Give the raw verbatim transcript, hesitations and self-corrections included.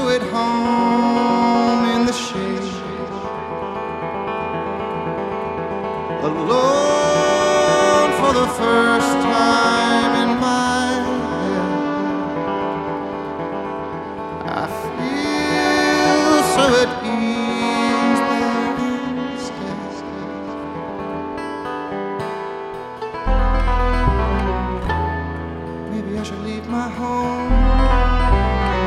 at home in the shade, alone for the first time in my life. I feel so at ease there instead. Maybe I should leave my home